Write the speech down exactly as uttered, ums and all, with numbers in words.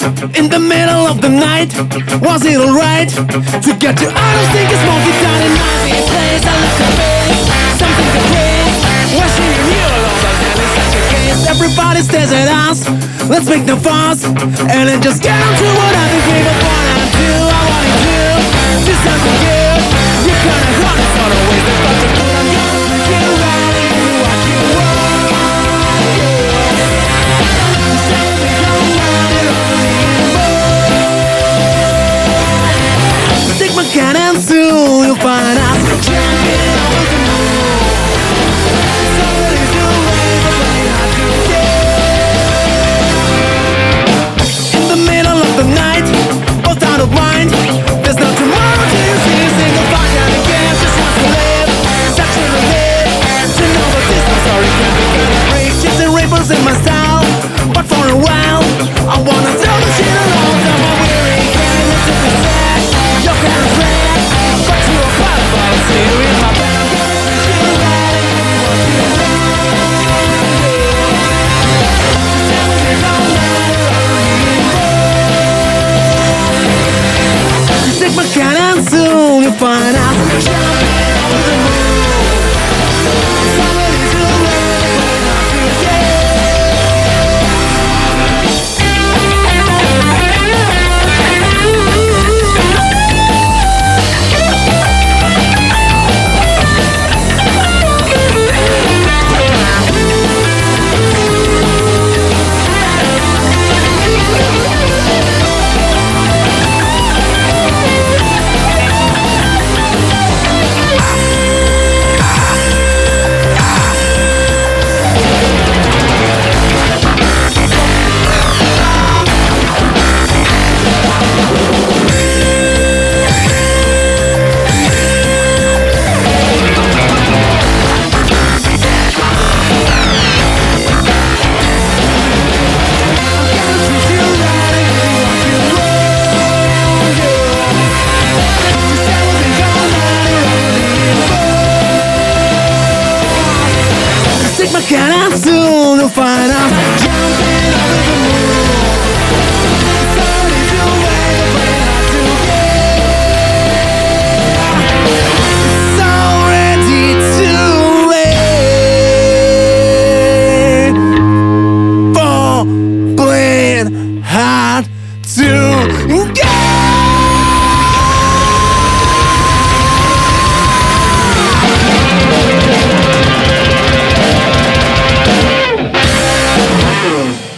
In the middle of the night, was it alright to get you out of thinking smoky down in my place? I look at face, something to praise. Wishing you knew all those days, such a case. Everybody stares at us, let's make no fuss, and then just get on to what I think we both wanna do. I wanna do, do something good. You kinda run it sort of ways, but the good I'm gonna make you right and do what you want. Take my hand and soon you'll find out. Jumping over the moon. Somebody's doing the way I do. In the middle of the night, both out of mind. There's no tomorrow till you see a single fight down again. Just want to live, such a relief. To know that this my story can be kind of brave. Chasing rainbows in my style, but for a while I wanna tell the shit along. Tell my weary game, it's a sad. Your parents red, but you are part of all. See you in my bed, I'm gonna make you right and do what you want. Tell me it don't matter, you take my hand and soon you'll find out. Jumping over the moon. Somebody's doing the way I do, yeah. Take my hand and soon you'll find out. Jumping over the moon. Somebody's doing the way I do, yeah. It's already too late for playing